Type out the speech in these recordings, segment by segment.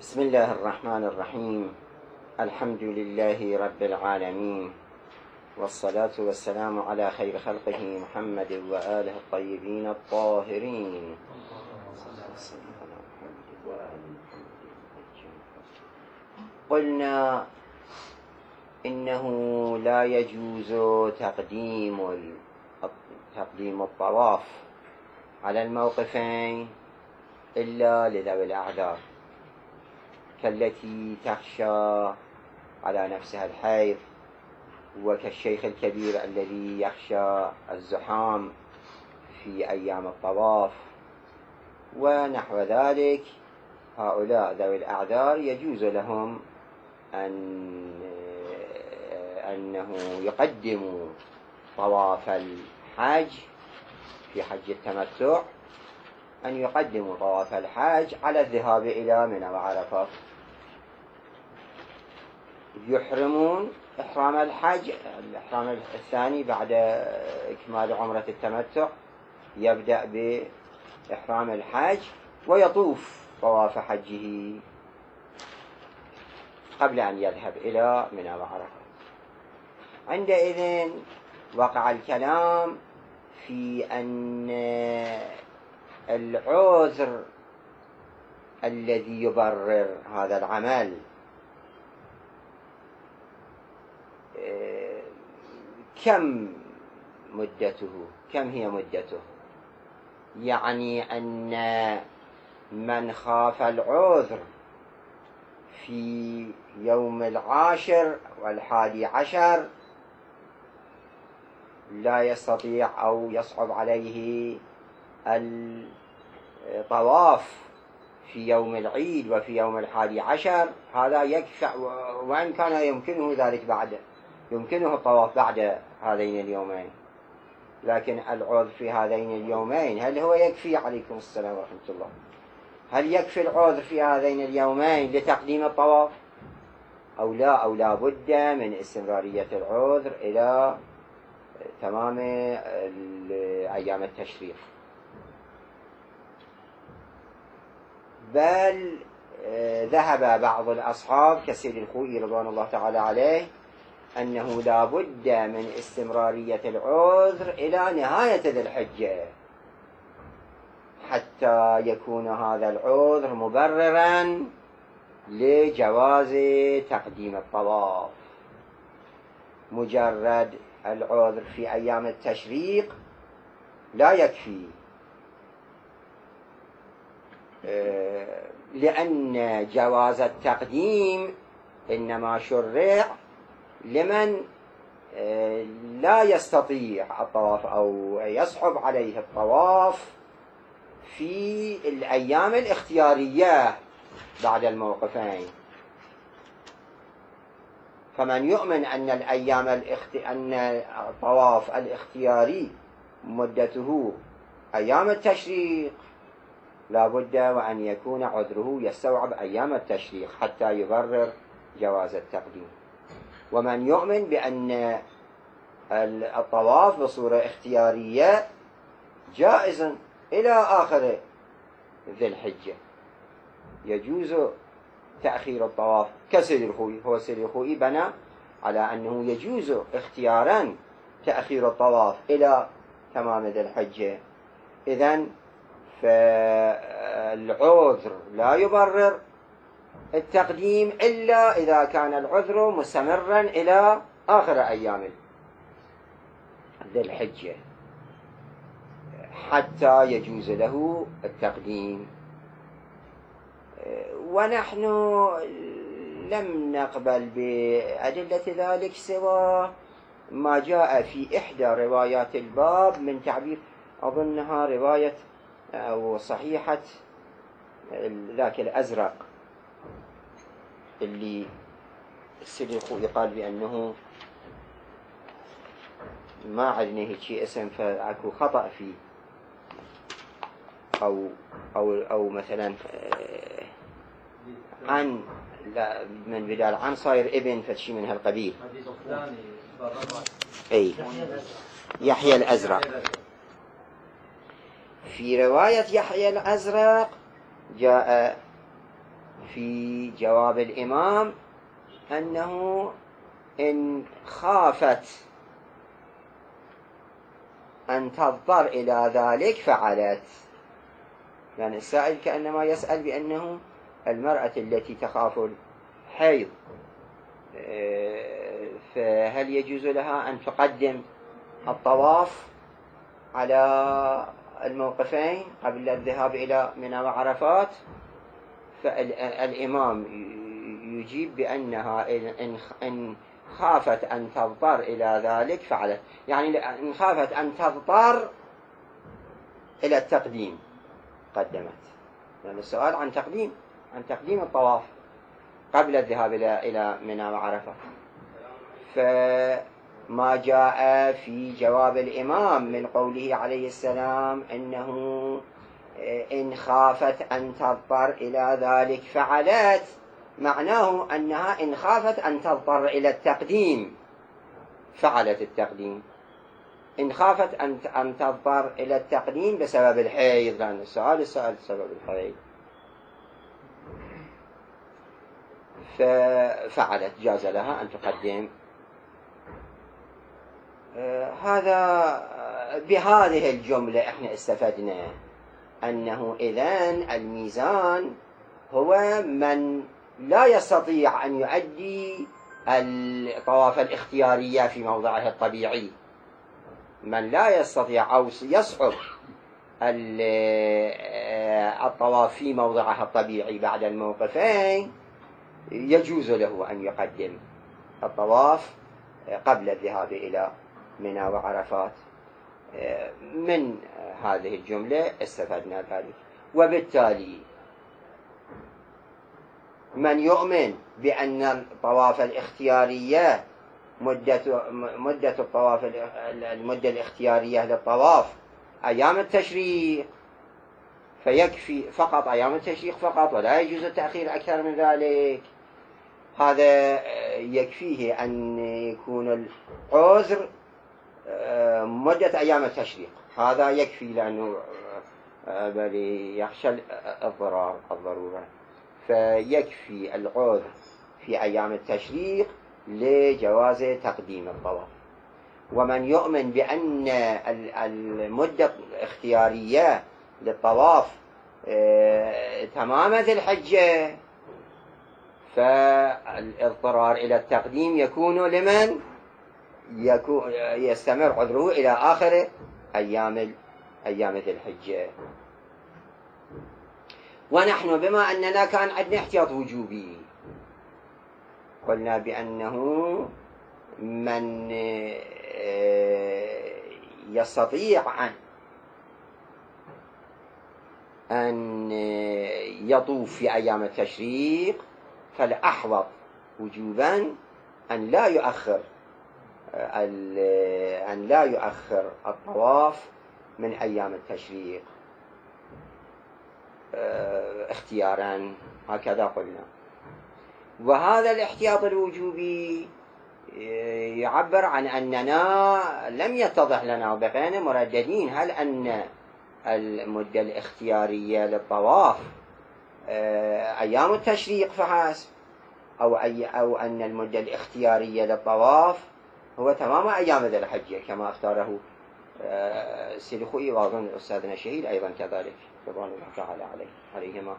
بسم الله الرحمن الرحيم. الحمد لله رب العالمين، والصلاة والسلام على خير خلقه محمد وآله الطيبين الطاهرين. قلنا إنه لا يجوز تقديم الطواف على الموقفين إلا لذوي الأعذار، كالتي تخشى على نفسها الحيض، وكالشيخ الكبير الذي يخشى الزحام في أيام الطواف ونحو ذلك. هؤلاء ذوي الأعذار يجوز لهم أنه يقدموا طواف الحج في حج التمتع، أن يقدموا طواف الحج على الذهاب إلى منى وعرفات. يحرمون إحرام الحج، الإحرام الثاني بعد إكمال عمرة التمتع، يبدأ بإحرام الحج ويطوف طواف حجه قبل أن يذهب إلى منى وعرفات. عندئذ وقع الكلام في أن العذر الذي يبرر هذا العمل كم هي مدته؟ يعني أن من خاف العذر في يوم 10 و11 لا يستطيع أو يصعب عليه الطواف في يوم العيد وفي يوم 11، هذا يكفي، وإن كان يمكنه ذلك يمكنه الطواف بعد هذين اليومين، لكن العذر في هذين اليومين هل هو يكفي؟ عليكم السلام ورحمة الله. هل يكفي العذر في هذين اليومين لتقديم الطواف أو لا بد من استمرارية العذر إلى تمام أيام التشريق؟ بل ذهب بعض الأصحاب كسيد الخوئي رضوان الله تعالى عليه أنه لا بد من استمرارية العذر إلى نهاية ذي الحجة حتى يكون هذا العذر مبررا لجواز تقديم الطواف. مجرد العذر في أيام التشريق لا يكفي، لأن جواز التقديم إنما شرع لمن لا يستطيع الطواف أو يصعب عليه الطواف في الأيام الاختيارية بعد الموقفين. فمن يؤمن أن أن الطواف الاختياري مدته أيام التشريق، لا بد وأن يكون عذره يستوعب أيام التشريق حتى يبرر جواز التقديم. ومن يؤمن بأن الطواف بصورة اختيارية جائز إلى آخر ذي الحجة، يجوز تأخير الطواف كسيد الخوئي. هو سيد الخوئي بنى على أنه يجوز اختيارا تأخير الطواف إلى تمام ذي الحجة. إذن فالعذر لا يبرر التقديم إلا إذا كان العذر مستمرا إلى آخر أيام ذي الحجة حتى يجوز له التقديم. ونحن لم نقبل بأدلة ذلك سوى ما جاء في إحدى روايات الباب من تعبير، أظنها رواية أو صحيحة ذاك الأزرق اللي السيد الخوئي قال بأنه ما عدنا هيك اسم فأكو خطأ فيه، أو مثلا عن لا من بدال عن صاير ابن فتشي من هالقبيل. أي يحيى الأزرق. في رواية يحيى الأزرق جاء في جواب الإمام أنه إن خافت أن تضطر إلى ذلك فعلت. يعني السائل كأنما يسأل بأنه المرأة التي تخاف الحيض فهل يجوز لها أن تقدم الطواف على الموقفين قبل الذهاب إلى منى وعرفات؟ فالإمام يجيب بأنها إن خافت أن تضطر إلى ذلك فعلت. يعني إن خافت أن تضطر إلى التقديم قدمت. يعني السؤال عن تقديم الطواف قبل الذهاب إلى منى وعرفة. فما جاء في جواب الإمام من قوله عليه السلام إنه إن خافت أن تضطر إلى ذلك فعلت، معناه أنها إن خافت أن تضطر إلى التقديم فعلت التقديم. إن خافت أن تضطر إلى التقديم بسبب الحيض، لأن السؤال سبب الحيض، ففعلت، جاز لها أن تقدم. هذا بهذه الجملة احنا استفدنا أنه إذن الميزان هو من لا يستطيع أن يؤدي الطواف الاختيارية في موضعه الطبيعي، من لا يستطيع أو يصعب الطواف في موضعه الطبيعي بعد الموقفين، يجوز له أن يقدم الطواف قبل الذهاب إلى منى وعرفات. من هذه الجملة استفدنا ذلك. وبالتالي من يؤمن بأن الطواف الاختيارية مدة الطواف المدة الاختيارية للطواف أيام التشريق، فيكفي فقط أيام التشريق فقط، ولا يجوز التأخير أكثر من ذلك، هذا يكفيه أن يكون العذر مدة أيام التشريق، هذا يكفي، لأنه بل يخشى الضرورة، فيكفي العذر في أيام التشريق لجواز تقديم الطواف. ومن يؤمن بأن المدة الاختيارية للطواف تمام ذي الحجة، فالاضطرار إلى التقديم يكون لمن يستمر عذره إلى آخر أيام ذي الحجة. ونحن بما أننا كان عندنا احتياط وجوبي، قلنا بأنه من يستطيع أن يطوف في أيام التشريق فالأحوط وجوبا أن لا يؤخر الطواف من أيام التشريق اختيارا، هكذا قلنا. وهذا الاحتياط الوجوبي يعبر عن أننا لم يتضح لنا، وبقينا مرددين هل أن المدة الاختيارية للطواف أيام التشريق فحسب، أو أن المدة الاختيارية للطواف هو تمام أيام ذي الحجة كما اختاره السيد خوي، وأظن أستاذنا الشهيد أيضا كذلك رضوان الله تعالى عليهما.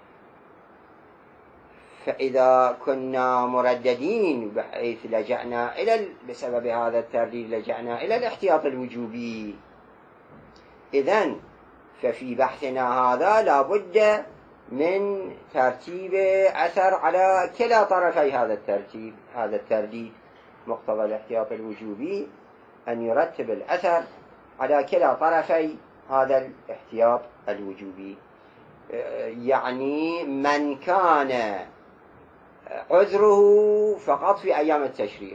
فإذا كنا مرددين بحيث لجأنا بسبب هذا الترديد لجأنا إلى الاحتياط الوجوبي، إذن ففي بحثنا هذا لا بد من ترتيب أثر على كلا طرفي هذا الترديد. مقتضى الاحتياط الوجوبي أن يرتب الأثر على كلا طرفي هذا الاحتياط الوجوبي. يعني من كان عذره فقط في أيام التشريق،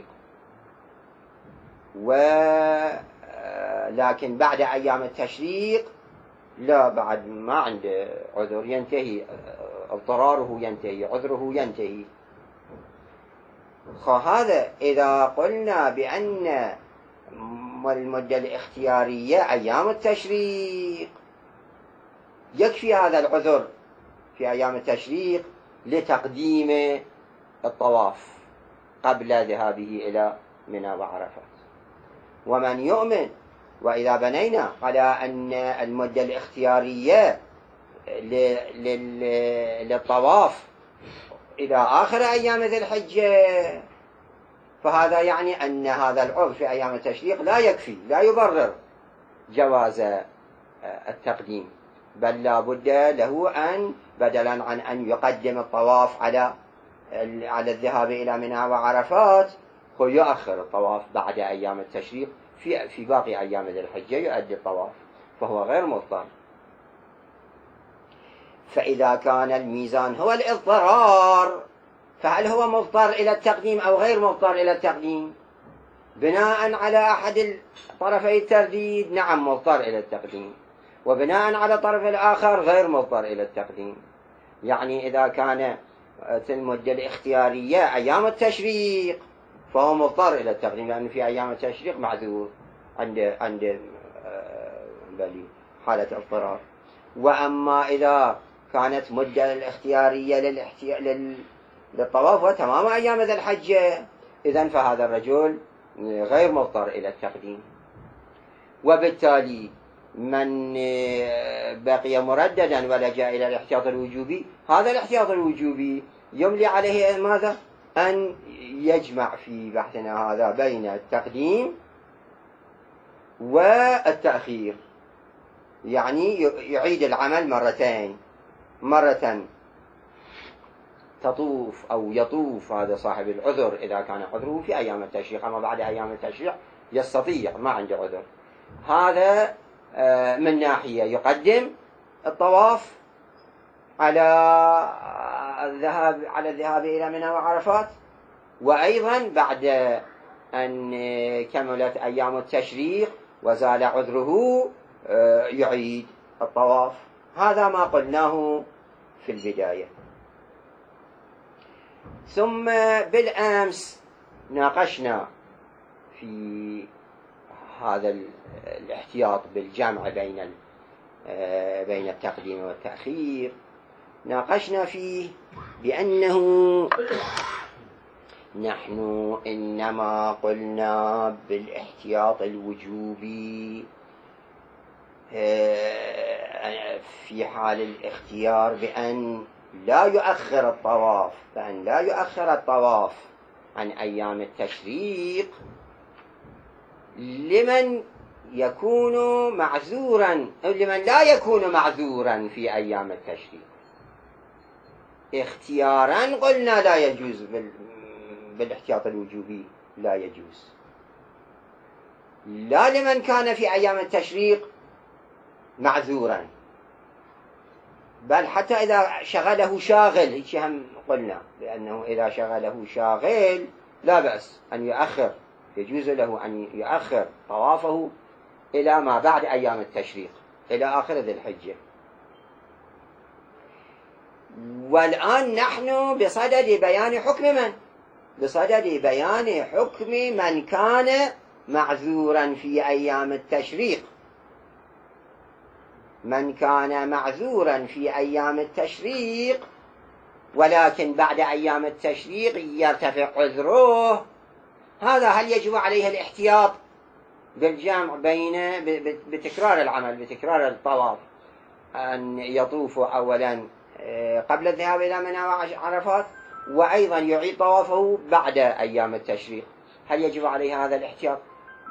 لكن بعد أيام التشريق لا، بعد ما عنده عذر، ينتهي اضطراره، ينتهي عذره، ينتهي. هذا إذا قلنا بأن المدة الاختيارية أيام التشريق يكفي هذا العذر في أيام التشريق لتقديم الطواف قبل ذهابه إلى منى وعرفات. ومن يؤمن وإذا بنينا على أن المدة الاختيارية للطواف إلى آخر أيام ذي الحجة، فهذا يعني أن هذا العذر في أيام التشريق لا يكفي، لا يبرر جواز التقديم، بل لا بد له أن بدلا عن أن يقدم الطواف على الذهاب إلى منى وعرفات، هو يؤخر الطواف بعد أيام التشريق في باقي أيام ذي الحجة يؤدي الطواف، فهو غير مضطر. فإذا كان الميزان هو الاضطرار، فهل هو مضطر إلى التقديم أو غير مضطر إلى التقديم؟ بناء على أحد طرفي الترديد نعم مضطر إلى التقديم، وبناء على الطرف الآخر غير مضطر إلى التقديم. يعني إذا كان المدة الاختيارية أيام التشريق فهو مضطر إلى التقديم، لأنه في أيام التشريق معذور عند حالة اضطرار. وأما إذا كانت مدة الاختيارية للطواف وتمام أيام ذي الحجة، إذن فهذا الرجل غير مضطر إلى التقديم. وبالتالي من بقي مرددا ولجأ إلى الاحتياط الوجوبي، هذا الاحتياط الوجوبي يملي عليه ماذا؟ أن يجمع في بحثنا هذا بين التقديم والتأخير، يعني يعيد العمل مرتين، مرة تطوف أو يطوف هذا صاحب العذر إذا كان عذره في أيام التشريق، أما بعد أيام التشريق يستطيع ما عنده عذر، هذا من ناحية يقدم الطواف على الذهاب إلى منى وعرفات، وأيضا بعد أن كملت أيام التشريق وزال عذره يعيد الطواف. هذا ما قلناه في البداية. ثم بالأمس ناقشنا في هذا الاحتياط بالجمع بين التقديم والتأخير، ناقشنا فيه بأنه نحن إنما قلنا بالاحتياط الوجوبي في حال الاختيار بأن لا يؤخر الطواف عن أيام التشريق لمن يكون معذورا أو لمن لا يكون معذورا في أيام التشريق. اختيارا قلنا لا يجوز بالاحتياط الوجوبي، لا يجوز، لا لمن كان في أيام التشريق معذورا، بل حتى إذا شغله شاغل، هيك هم قلنا لأنه إذا شغله شاغل لا بأس أن يؤخر، يجوز له أن يؤخر طوافه إلى ما بعد أيام التشريق إلى آخر ذي الحجة. والآن نحن بصدد بيان حكم من؟ بصدد بيان حكم من كان معذورا في أيام التشريق. من كان معذورا في أيام التشريق ولكن بعد أيام التشريق يرتفع عذره، هذا هل يجب عليه الاحتياط بالجمع بين بتكرار العمل، بتكرار الطواف، أن يطوف أولا قبل الذهاب إلى منى وعرفات، وأيضا يعيد طوافه بعد أيام التشريق؟ هل يجب عليه هذا الاحتياط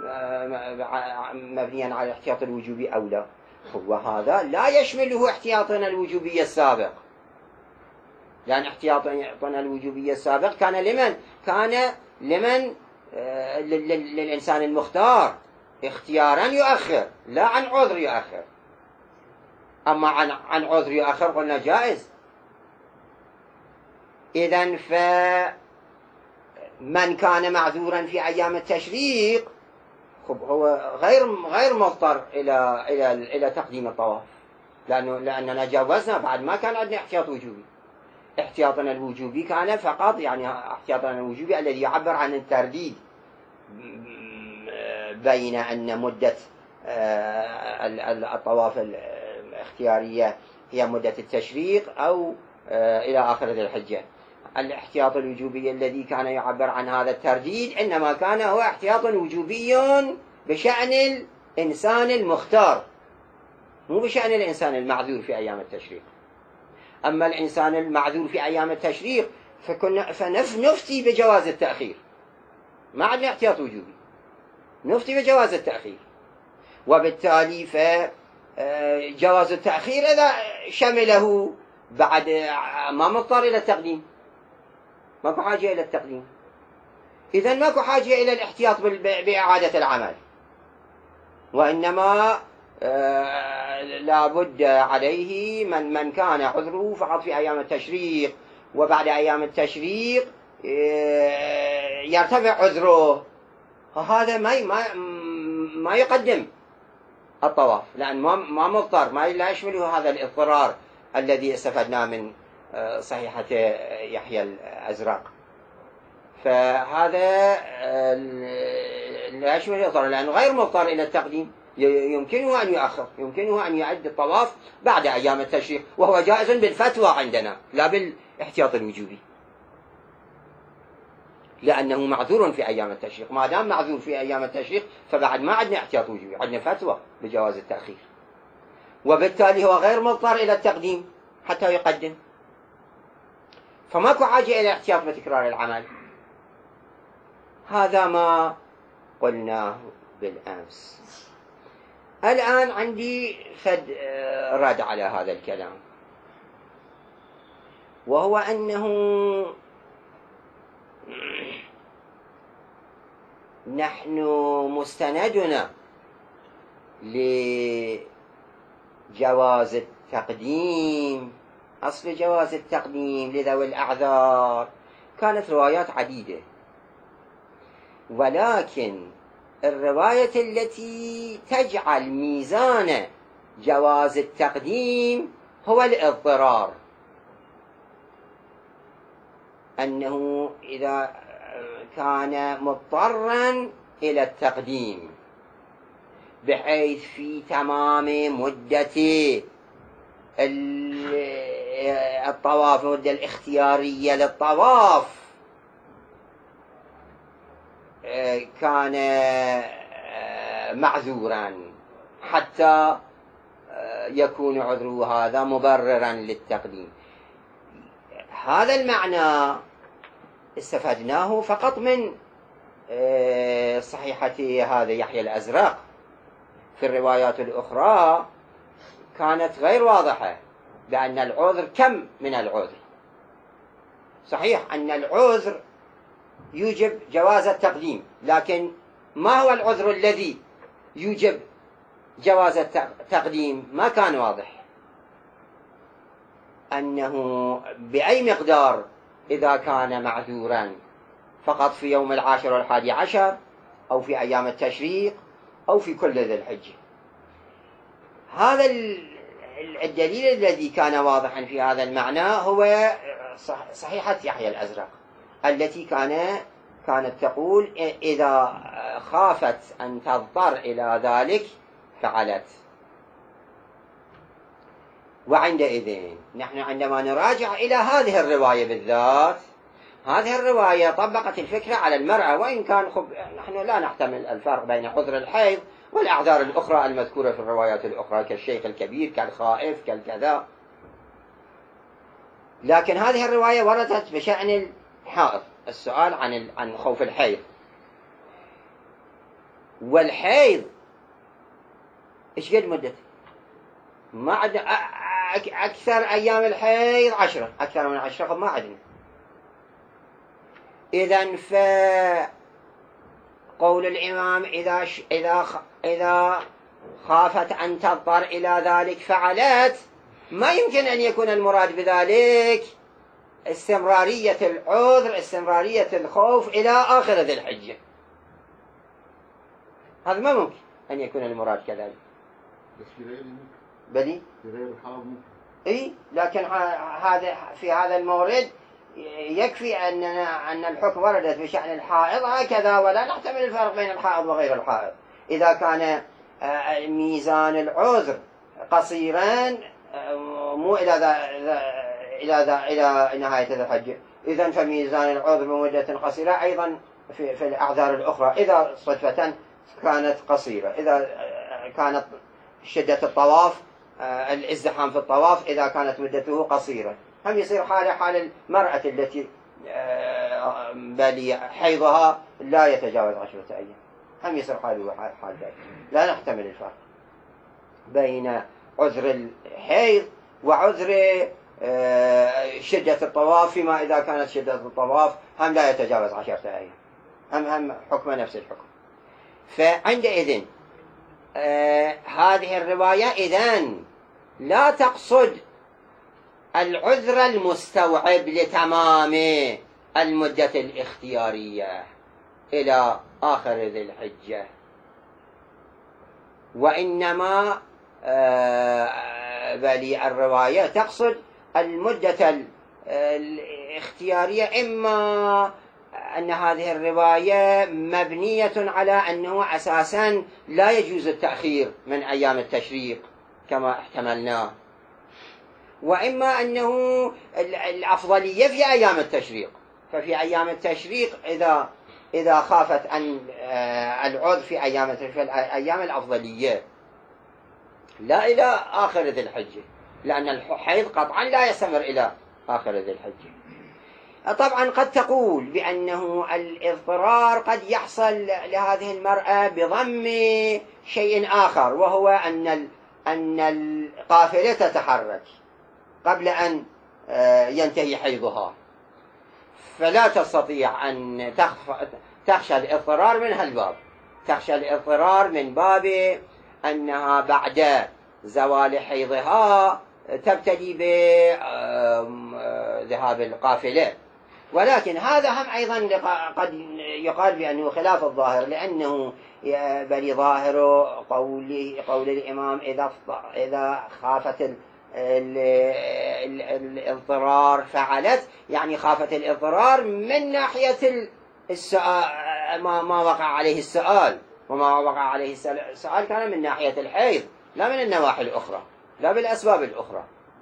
مبنيا على الاحتياط الوجوبي أو لا؟ وهذا لا يشمله احتياطنا الوجوبي السابق، لأن احتياطنا الوجوبي السابق كان لمن؟ كان لمن للإنسان المختار اختيارا يؤخر، لا عن عذر يؤخر. أما عن عذر يؤخر قلنا جائز. إذن فمن كان معذورا في أيام التشريق هو غير مضطر إلى تقديم الطواف، لأننا جاوزنا، بعد ما كان عندنا احتياط وجوبي. احتياطنا الوجوبي كان فقط، يعني احتياطنا الوجوبي الذي يعبر عن الترديد بين أن مدة الطواف الاختيارية هي مدة التشريق أو إلى آخر ذي الحجة. الاحتياط الوجوبي الذي كان يعبر عن هذا الترديد إنما كان هو احتياط وجوبي بشأن الإنسان المختار، مو بشأن الإنسان المعذور في أيام التشريق. أما الإنسان المعذور في أيام التشريق فنفتي بجواز التأخير، ما عندنا احتياط وجوبي، نفتي بجواز التأخير. وبالتالي فجواز التأخير إذا شمله بعد ما مضطر إلى التقديم، ماكو حاجة إلى التقديم، إذن ماكو حاجة إلى الاحتياط بإعادة العمل، وإنما لا بد عليه من كان عذره فقط في أيام التشريق، وبعد أيام التشريق يرتفع عذره، هذا ما يقدم الطواف، لأن ما مضطر، ما لا يشمله هذا الاضطرار الذي استفدناه من صحيحة يحيى الأزرق. فهذا لا يشمل الاضطرار لأنه غير مضطر إلى التقديم، يمكنه أن يؤخر، يمكنه أن يعد الطواف بعد أيام التشريق، وهو جائز بالفتوى عندنا لا بالاحتياط الوجوبي، لأنه معذور في أيام التشريق. ما دام معذور في أيام التشريق فبعد ما عندنا احتياط وجوبي، عندنا فتوى بجواز التأخير، وبالتالي هو غير مضطر إلى التقديم حتى يقدم، فماكو حاجة إلى احتياط بتكرار العمل. هذا ما قلناه بالأمس. الآن عندي رد على هذا الكلام، وهو أنه نحن مستندنا لجواز التقديم، أصل جواز التقديم لذوي الأعذار كانت روايات عديدة، ولكن الرواية التي تجعل ميزان جواز التقديم هو الاضطرار، أنه إذا كان مضطرا إلى التقديم بحيث في تمام مدة الطواف، المدة الاختيارية للطواف، كان معذورا حتى يكون عذره هذا مبررا للتقديم. هذا المعنى استفدناه فقط من صحيحة هذا يحيى الأزرق. في الروايات الأخرى كانت غير واضحة بأن العذر كم من العذر. صحيح أن العذر يوجب جواز التقديم، لكن ما هو العذر الذي يوجب جواز التقديم ما كان واضح، أنه بأي مقدار إذا كان معذورا فقط في يوم 10 و11 أو في أيام التشريق أو في كل ذي الحجة. هذا الدليل الذي كان واضحا في هذا المعنى هو صحيحة يحيى الأزرق التي كانت تقول إذا خافت أن تضطر إلى ذلك فعلت. وعندئذ نحن عندما نراجع إلى هذه الرواية بالذات، هذه الرواية طبقت الفكرة على المرأة، وإن كان نحن لا نحتمل الفرق بين عذر الحيض والأعذار الأخرى المذكورة في الروايات الأخرى كالشيخ الكبير كالخائف كالكذا، لكن هذه الرواية وردت بشأن الحائض، السؤال عن خوف الحيض. والحيض إيش قد مدته؟ ما عندنا أكثر أيام الحيض 10، أكثر من 10 ما عندنا. إذن فقول الإمام إذا خافت أن تضطر إلى ذلك فعلت، ما يمكن أن يكون المراد بذلك استمرارية العذر، استمرارية الخوف إلى آخر ذي الحجة. هذا ما ممكن أن يكون المراد كذلك. بس في غير بدي في غير الحائض ممكن. إيه، لكن في هذا المورد يكفي أن الحكم وردت بشأن الحائض هكذا، ولا نحتمل الفرق بين الحائض وغير الحائض. إذا كان ميزان العذر قصيرا مو إلى نهاية ذي الحجة. إذن فميزان العذر بمدة قصيرة أيضا في الأعذار الأخرى إذا صدفة كانت قصيرة، إذا كانت شدة الطواف الازدحام في الطواف إذا كانت مدته قصيرة، هم يصير حال المرأة التي بل حيضها لا يتجاوز 10 أيام، هم يصير حاله حال ذلك. لا نحتمل الفرق بين عذر الحيض وعذر شدة الطواف، فيما إذا كانت شدة الطواف هم لا يتجاوز 10 أيام، هم حكم نفس الحكم. فعندئذ هذه الرواية إذن لا تقصد العذر المستوعب لتمام المدة الاختيارية إلى آخر ذي الحجة، وإنما بل الرواية تقصد المدة الاختيارية، إما أن هذه الرواية مبنية على أنه أساسا لا يجوز التأخير من أيام التشريق كما احتملناه، وإما أنه الأفضلية في أيام التشريق، ففي أيام التشريق إذا خافت أن العذر في أيام التشريق أيام الأفضلية لا إلى آخر ذي الحجة، لأن الحيض قطعا لا يستمر إلى آخر ذي الحجة. طبعا قد تقول بأنه الاضطرار قد يحصل لهذه المرأة بضم شيء آخر، وهو أن القافلة تتحرك قبل أن ينتهي حيضها، فلا تستطيع أن تخشى الاضطرار من هالباب، تخشى الاضطرار من باب أنها بعد زوال حيضها تبتدي بذهاب القافلة. ولكن هذا هم أيضا قد يقال بأنه خلاف الظاهر، لأنه بل ظاهر قول الإمام إذا خافت الاضطرار فعلت، يعني خافت الاضطرار من ناحية السؤال ما وقع عليه السؤال، وما وقع عليه السؤال كان من ناحية الحيض لا من النواحي الأخرى، لا بالأسباب الأخرى.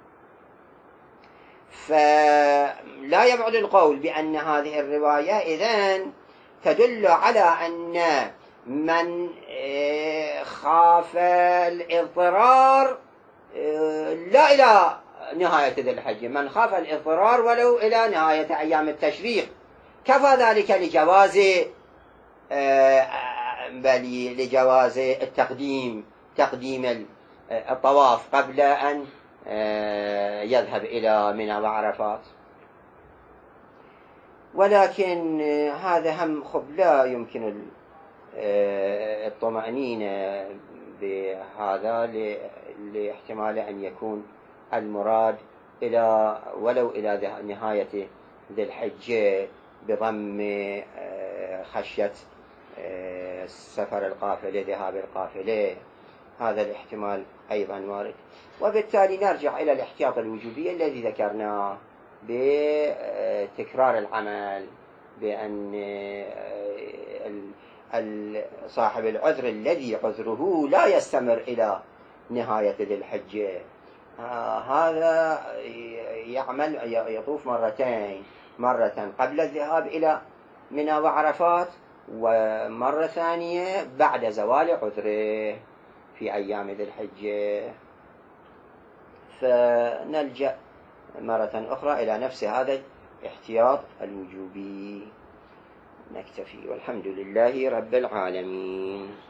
فلا يبعد القول بأن هذه الرواية إذن تدل على أن من خاف الاضطرار لا إلى نهاية ذي الحجة، من خاف الاضطرار ولو إلى نهاية أيام التشريق، كفى ذلك لجواز تقديم الطواف قبل أن يذهب إلى منى وعرفات. ولكن هذا هم لا يمكن الطمأنينة بهذا لاحتمال أن يكون المراد ولو إلى نهاية ذي الحجة بضم خشية سفر القافلة ذهاب القافلة، هذا الاحتمال أيضا وارد. وبالتالي نرجع إلى الاحتياط الوجوبي الذي ذكرناه بتكرار العمل، بأن صاحب العذر الذي عذره لا يستمر إلى نهاية ذي الحجة هذا يعمل يطوف مرتين، مرة قبل الذهاب إلى منى وعرفات، ومرة ثانية بعد زوال عذره في أيام ذي الحجة. فنلجأ مرة أخرى إلى نفس هذا الاحتياط الوجوبي. نكتفي، والحمد لله رب العالمين.